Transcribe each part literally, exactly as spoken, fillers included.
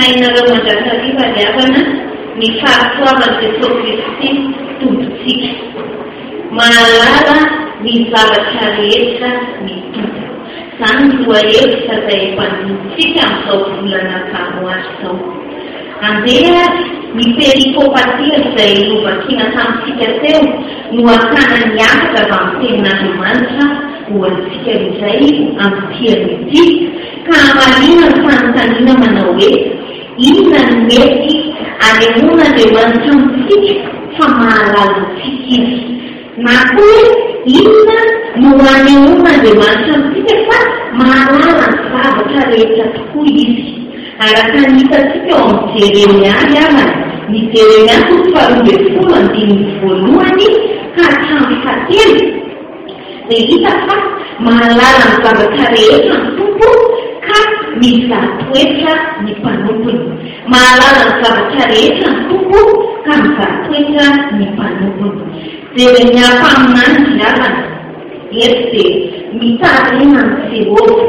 sainareo mandrakariva ny avana ny fahatoavany Jesosy Kristy tompontsika mahalala ny zavatra rehetra ny tompo. Izany no loahevitra izay mpanontsika amin'izao volana kamoasy izao. Andeha ny perikopatia izay novakiana tamintsika teo no akana ny afaka avy amin'ny tenin'Andriamanitra ho antsika izay amin'ny piany ity ka marina ny fanontaniana manao hoe inona ny mety anehoana Andriamanitra amintsika fa mahalala antsika izy, na koa inona no anehoana Andriamanitra amintsika fa mahalala ny zavatra rehetra tokoa izy. Araka ny hitantsika eo amin'ny Jeremia avana, ny Jeremia faharoa ambin'ny folo andininy voalohany ka hatramin'ny fahatelo dia hita fa mahalala ny zavatra rehetra ny tompo ka mizatoetra ny mpanompony. Mahalala ny zavatra rehetra ny tompo ka mizatoetra ny mpanompony. Jeremia mpaminany avana eto dia mitarina ny Jehova,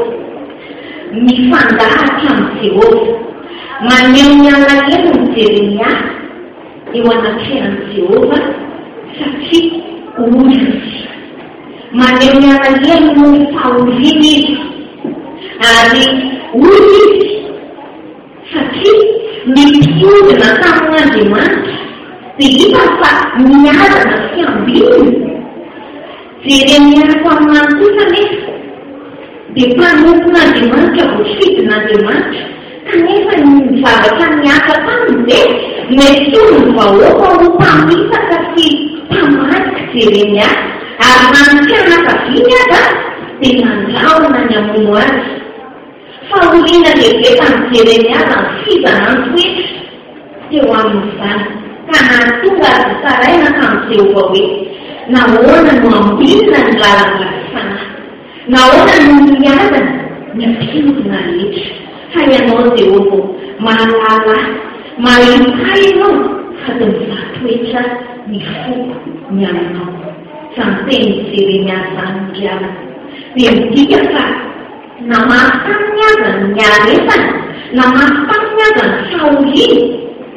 mifandahatra amin'ny Jehova, maneho ny alahelo ny Jeremia eo anatrehan'i Jehova satria ory izy. Maneho ny alahelo ny fahoriana izy ary ory izy satria mimpiodina tamin'Andriamanitra dia hita fa miadana sy ambininy. Jeremia mpaminany kosa nefa dia mpanompon'Andriamanitra voafidin'Andriamanitra kanefa ny zavatra miasa taminy dia mety ny vahoaka ho mpamisaka sy mpamarika Jeremia ary nanontsianakaviany aza dia nandraona ny amono azy. Fahoriana lehibe tamin'ny Jeremia aza ny fizana ny toetra teo amin'izany ka nahatonga azy tsaraina tamin'ny Jehova hoe nahoana no ambinina ny lalana fanahy, nahoana no miadana ny mpiodina rehetra. Fa ianao Jehova mahalala mahimpay ianao sady mizatoetra ny foko ny aminao. Izany teny Jeremia izany driana dia midika fa namaso taminy aza ny aresana, namaso taminy aza ny fahoriana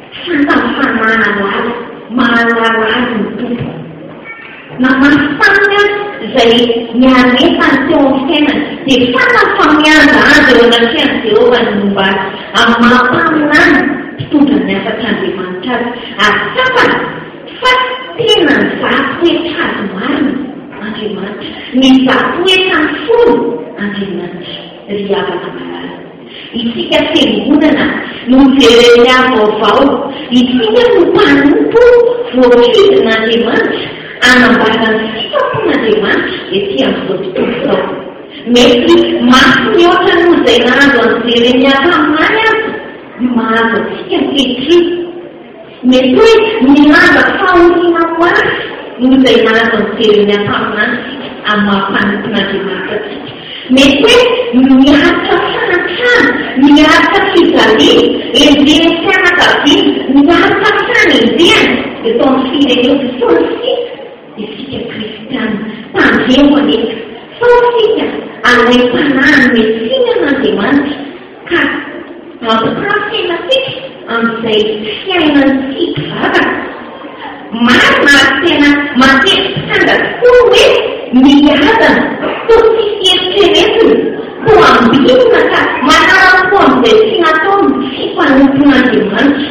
fantafanana azy mahalala azy ny tompo. Namaso taminy azy izay niaresany teo amin'ny fiainany dia fantafamianja azy eo anatrehan'i Jehova ny momba azy amin'ny mampaminany mpitondra ny afatr'Andriamanitra azy ary tsapany fa tena ny zatoetra azy marina Andriamanitra, ny zatoetra ny folo Andriamanitra ry havana malala. Isika fiangonana no Jeremia vaovao, isika no mpanompo voafidin'Andriamanitra anambarany sifapon'Andriamanitra ety amin'izao tontolo izao. Mety maso ny ohatra no izay nahazo an'i Jeremia taminany azy no mahazo antsika ankehitriny. Mety hoe milaza fahoriana ho azy no izay nahazo an'i Jeremia taminany amin'ny maha-panompon'Andriamanitra atsika. Mety hoe miaritra fanatrana, miaritra fijaliana, enjeny fianakaviana, miaritra fanenjehana eto amin'ny firenena fonsika isika kristiana tandremana eto fonsika amin'ny mpanany mesinan'Andriamanitra ka mampirafenasika amin'izay fiainantsika vavaka. Marina ary tena matetika tokoa hoe miadana toa tsisy eritreretiny ho ambinina ka manarako amin'izay tsy nataony fifanompon'Andriamanitra.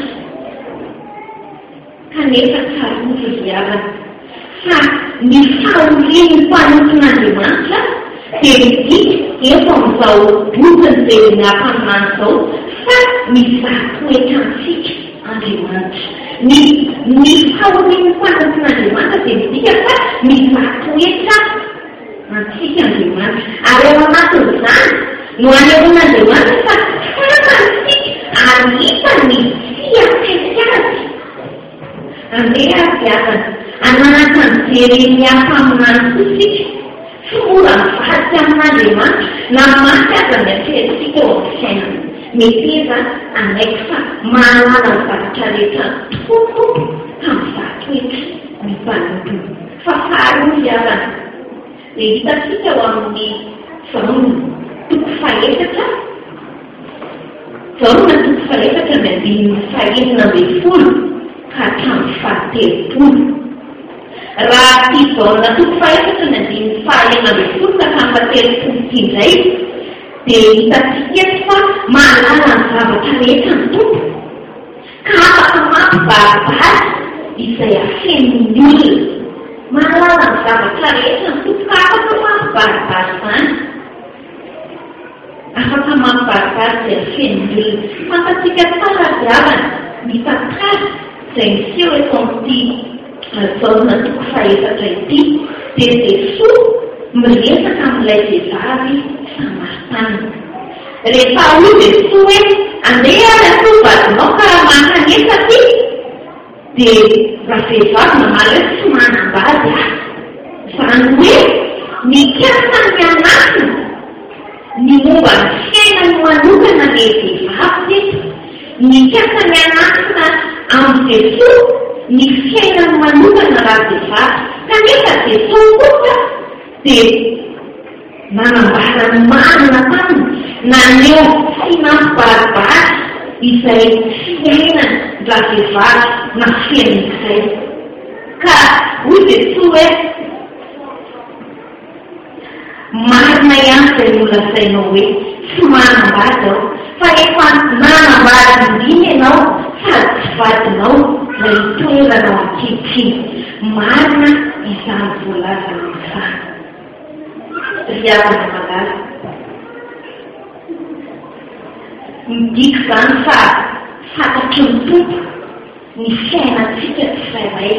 Kanefa tsarory ry havana fa ny fahorian'ny mpanompon'Andriamanitra dia midika eto amin'izao bokiny izay nampaminany izao fa mizatoetra antsika Andriamanitra. Ny ny fahorian'ny mpanompon'Andriamanitra dia midika fa mizatoetra antsika Andriamanitra ary eo anatin'izany no anehoan'Andriamanitra fa fantansika ary hitany sy akaiky azy. Andeha azy havana ananaka ny Jeremia mpaminany kosika somora mivadika amin'Andriamanitra na maty aza ny atrehantsika eo amin'ny fiainana. Mety eza anaiky fa mahalala ny zavatra rehetra tompo ka mizatoetra ny mpanompony. Fa faharoa havana dia hitantsika eo amin'ny Vaonina toko fahaefatra Zao no natoko faefatra ny andininy fahaenina ambin'ny folo ka hatramin'ny fahatelopolo. Raha ity zao no natoko faefatra ny andininy fahaenina ambin'ny folo ka hatramin'ny fahatelopolo ity indray dia hitantsika eto fa mahalala ny zavatra rehetra ny tompo ka afaka mampibaribary izay afen'ny olona. Mahalala ny zavatra rehetra ny tompo ka afaka mampibaribary izany. Afaka mampibaribary izay afen'ny olona. Fantatsika tsara diavana ny tantara izay miseho eto amin'ity zao no natoko faefatra ity dia Jesoa miresaka amin'ilay vehivavy Samaritana. Rehefa hoy Jesoa hoe andeha raha vadinao ka mananesa ty dia raha vehivavy namaly hoe tsy manambady ahy. Izany hoe mikasa ny anatiny ny momba ny fiainany manokana ilay vehivavy teto, mikasa ny anatina amin'ny Jesoa ny fiainany manokana raha vehivavy. Kanefa Jesoa kosa dia manambarany marina taminy naneho tsy mampibaribary izay fiainany raha vehivavy na fiainan'izay. Ka hoy Jesoa hoe marina ihany izay nolazainao hoe tsy manambady aho, fa efa nanambady indrindra ianao sady tsy vadinao ilay toeranao ankehitriny. Marina izany voalazana izany. Ry havana malaza, midika izany fa fantatry ny tompo ny fiainantsika tsirairay.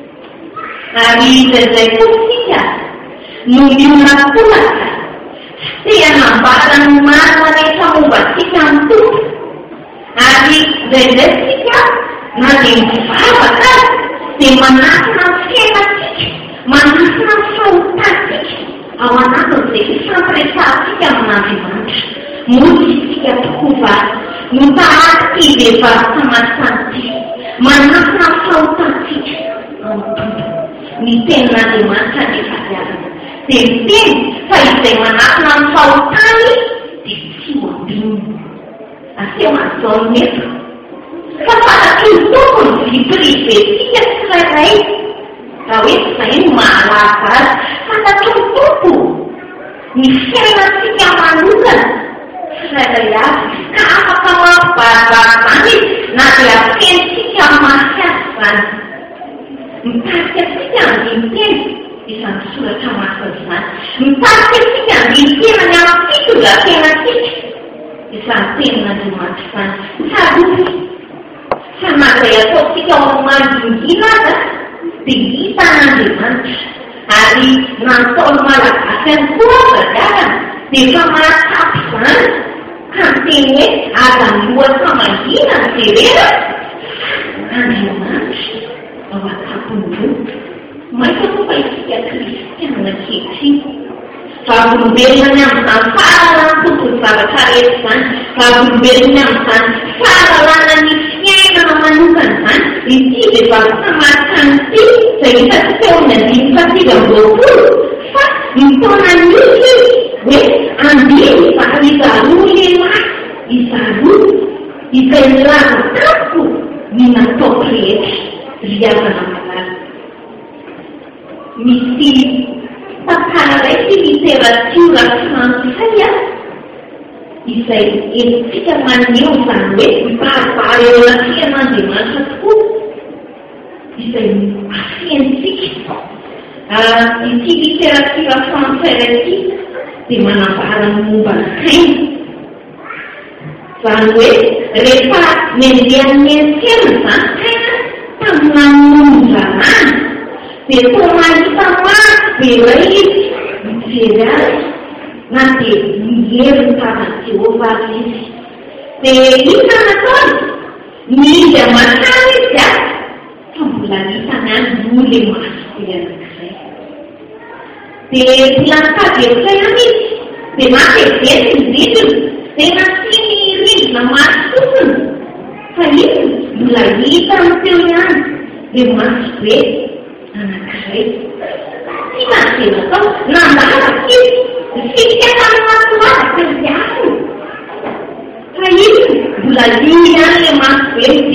Ary izay koa sika no miona tolaka tsy te hanambarany marina rehetra momba antsika amin'ny tompo. Ary indraindray sika na dia mivavaka dia manasina ny fiainantsika, manasina ny fahotantsika ao anatin'izay fampiresatsika amin'Andriamanitra. Moa isika tokoa va no tahaka ity vehivavy Samaritana ity, manasina ny fahotantsika amin'ny tompo. Ny tenin'Andriamanitra nefa diavana dia miteny fa izay manasina ny fahotany dia tsy ho ambininy. Aseo an'izao nefa fa fantatry ny tompo ny viprivétsika tsirairay. Raha hoe izay no mahalaza azy, fantatry ny tompo ny fiainantsika manokana tsirairay avy ka afaka mampibaribary izany na dia afentsika mafy azy izany. Mitarika antsika andiny teny izany soratra masina izany. Mitarika antsika andiny tena ny amin'ny fitondra tenantsika izany tenin'Andriamanitra izany. Tsaroty fa na izay ataontsika ao amandingina aza dia hita n'Andriamanitra. Ary na nataony malagasy ihany koa aza diavana dia efa mahatsapy izany ka miteny hoe aza ny lohatsamangina ny jerena Andriamanitra ao an-tampony roa. Maika koa fa isika kristianina ankehitriny. Vavolombelona ny amin'izany fahalalana tompony zavatra rehetra izany, vavolombelona amin'izany fahalalana ny fiainana manokana izany. Ity vehivavy Samaritana ity izay hitantsika eo amin'ny andiny fahatelo amby roapolo fa nitaona nisy hoe andiny fa izaroa lehilahy, izaroa izay milaza tampo ny nataoko rehetra. Ry havana malaza, misy tantara raiky literatiora frantsay izay entsika maneho izany hoe mibaribary eo anafian'Andriamanitra tokoa izay afiantsika. Ity literatiora frantsay raiky dia manambara ny momba ny saina. Izany hoe rehefa mendeha ny ensena izany saina tamina monjanany dia toa mahita maro be ray izy mijery azy na dia mihery ny tavan'i Jehovah izy. Dia ina nataony miizy aman-trano izy a fa mbola hitany any oly maso be anankiray. Dia mbola mitady erotra ihany izy dia mampevesy ny rindrina dia nasiany rindrina masofony fa izy mbola hita teo ihany dia maso be anankiray. Tsy nantsena tao nandalaka izy fitika tamin'ny matoavaka ny afony fa izy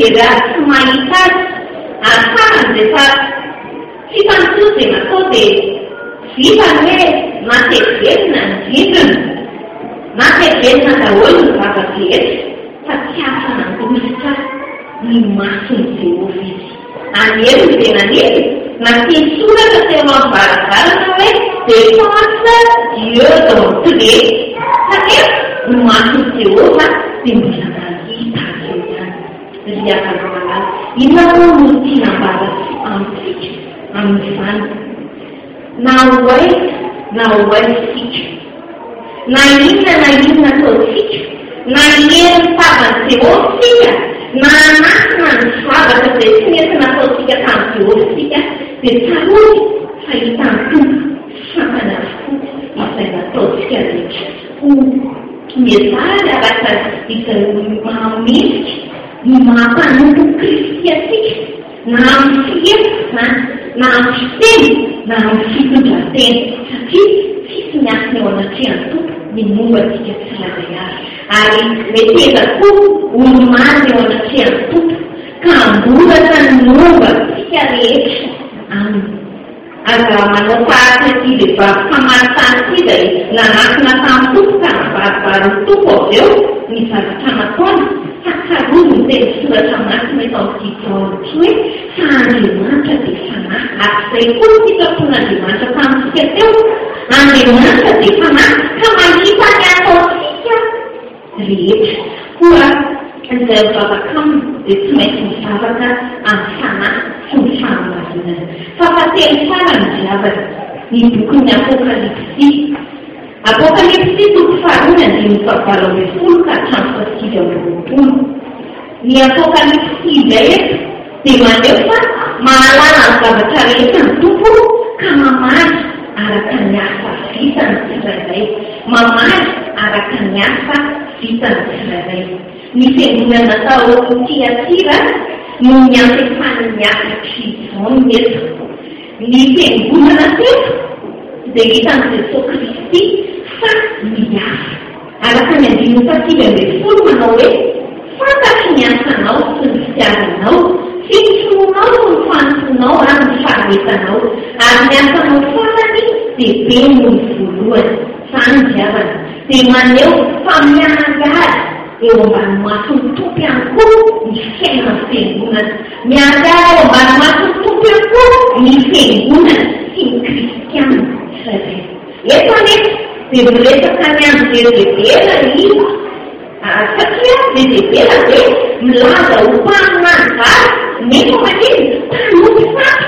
dia tsy mahita azy ary farany rehefa tsy fantoto dia natao dia vitany hoe nateverina ny vindrina na teverina daholo ny zava-drehetra fa tsy asa nandositra ny masony Jehovah izy. Anelo ny tenan'iny na tisoratra teo amin'ny varavarana hoe défense Dieu d'entrée satria ny masony Jehovah dia mbola nahita azy eo ihany. Ry havana malala, inona moa no tianambara amintsika amin'izany? Na ho aiza na ho aizitsika, na inona na inona ataotsika, na hery tavany Jehovah sika, na anasina ny zavatra izay tsy mety nataotsika tamin'ny Jehovah sika, dia tsarory fahitany tompo fantany avokoa izay nataotsika rehetra. Ho miezary araka izay mamesika ny mampanompo Kristy atsika, na amin'ny fihetsika na amin'ny fiteny na amin'ny fitondratena, satria tsisy miasina eo anatrehany tompo ny momba atsika tsirairay avy. Ary meteza koa olo maro eo anatrehany tompo ka ambolatra ny momba atsika rehetra aminy. Ary raha manao tahaka ity vehivavy famaritany ity izay nanasina tamin'ny tompo ka nabaribary ny tompo avy eo ny zavatra nataony, takarory ny teny soratra masina eto amin'ity Jaonatra hoe fa Andriamanitra dia fanahy. Ary izay koa ny fitsapon'Andriamanitra tamintsika teo, Andriamanitra dia fanahy ka mahita ny ataotsika rehetra. Koa izay vavakamina dia tsy maintsy mivavaka amin'ny fanahy sy ny fahamarinana. Fafatelo tsara ny diavana ny bokin'ny Apokalipsy. Apokalipsy toko faharoa andimy fahavalo ambin'ny folo ka hatramin'ny fahasivy amby roapolo. Ny Apokalipsy izay eto dia maneho fa mahalala ny zavatra rehetra ny tompo ka mamaly araka ny asa vitany tsirairay. Mamaly araka ny asa vitany tsirairay. Ny fiangonana natao Tiatira no ny ampefan'ny asa Kristy eto. Ny fiangonana teto dia hitan'i Jesosy Kristy fa miasa. Araka ny andimy fahasivy ambin'ny folo manao hoe fantatry ny asanao sy ny fitiavanao, fitronao sy ny fanotonao ary ny faharetanao, ary ny asanao fotsany dia be noho ny voalohany. Izany diavana dia maneho fa miangary eo ambany mason'ny tompo ihany koa ny fiainan'ny fiangonana. Miangary eo ambany mason'ny tompo ihany koa ny fiangonana sy ny kristiana tsirairay. Eto aneto dia miresaka ny andro Jezebela izy, satria Jezebela dia milaza ho mpaminany vary nefa maneny mpanompy faty.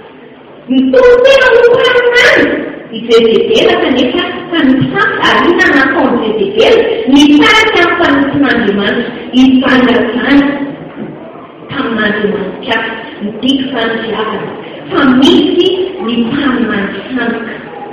Mitony tena ho mpaminany i Jezebela kanefa mpanompy faty. Ary inona nataony Jezebela? Nitarika amin'ny fanompin'Andriamanitra hifandrasany tamin'Andriamanitra hafa. Midika izany diavana fa misy ny mpaminany sandoka.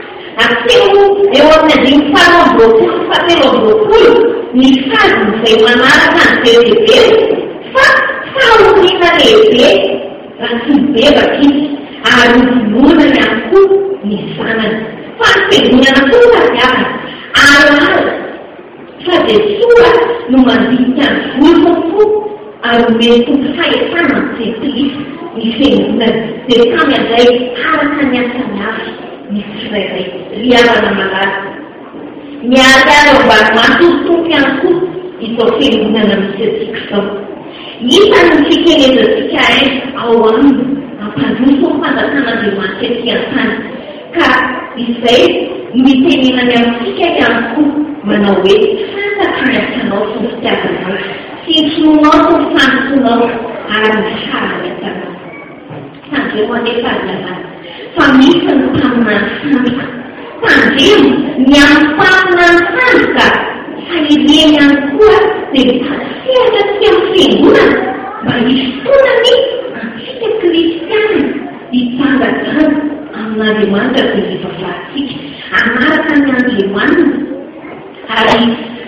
Ateo eo amin'ny andimy faharoa amby roapolo sy fahatelo amby roapolo ny fadiny izay manaraka ny Jezebela fa fahoriana lehibe raha tsy mibebaka izy, ary novonona ihany koa ny zanany. Fa ny fiangonana koa diavana alala fa Jesosy no mandinika ny volony koa ary omeny tompo fahefana ny Jekolisy ny fiangonana dia kamy andray araka ny asany avy ny tsirairay. Ry havana malala, miarary ao ambany mason'ny tompo ihany koa izao fiangonana misy antsika izao. Hitany ny fikelezantsika aina ao aminy ampandroso ny fanjakan'Andriamanitra ety an-tany, ka izay mitenenany amintsika ihany koa manao hoe fantatry ny asanao sy ny fitiavanao, fitronao sy ny fanotonao ary ny faharetanao. Tandremo anefa azavana fa misy ny mpaminany sandoka. Tandremo ny amin'ny mpaminany sandoka fa ireny ihany koa dia mitasehatra tsy amin'ny fiangonana mba hitonany antsika kristiana hitsangatsanga amin'Andriamanitra dia hivavahantsika anaraka ny Andriamanitra. Ary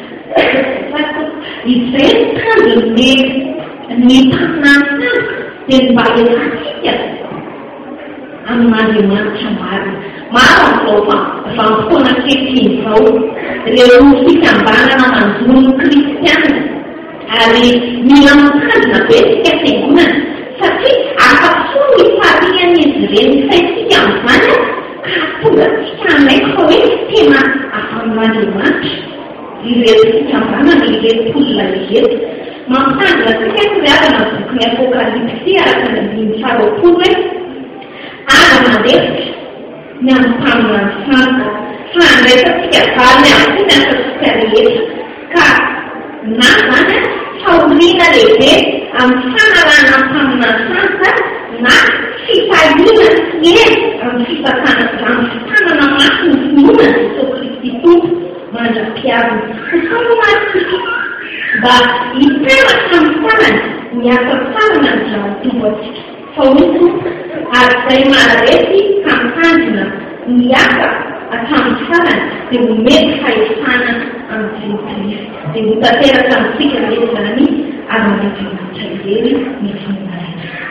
izay tandrony ny mpaminany sandoka dia mba hitantsika amin'Andriamanitra marina. Maro amin'izao vanim-potoana ankehitriny izao ireo fikambanana manjono kristiana, ary mila mitandrina be sika fiangonana satria afa-po ny farian'izy ireny saitsika amin'izany ka tonga tsika amaiko hoe tena afamin'Andriamanitra ireto fikambanana ireto olona ireto mampitandrina sika koreavana boky ny apokalipsy araka ny andiny faharoapolo hoe ara mandefitra ny ampamina ny santa fa andraisatsika valiny amin'ny ny asatsika rehetra ka na zany faoriana lehibe amin'ny fanarana ampamina ny santa na fitaliana e amin'ny fitatana amin'ny fitanana maso ny finoana Jesosy Kristy tompo mandra-piavina samonatsika mba hiperatra amin'ny tanany ny asa tsarana ny rahatombo atsika fa oto ary izay mararety kamitandrina ny asa hatramin'ny farany dia homety fahefana amin'ny Kristy dia ho tanteraka amintsika rehetra zany ary manatremanitra irery ny finoana rehetra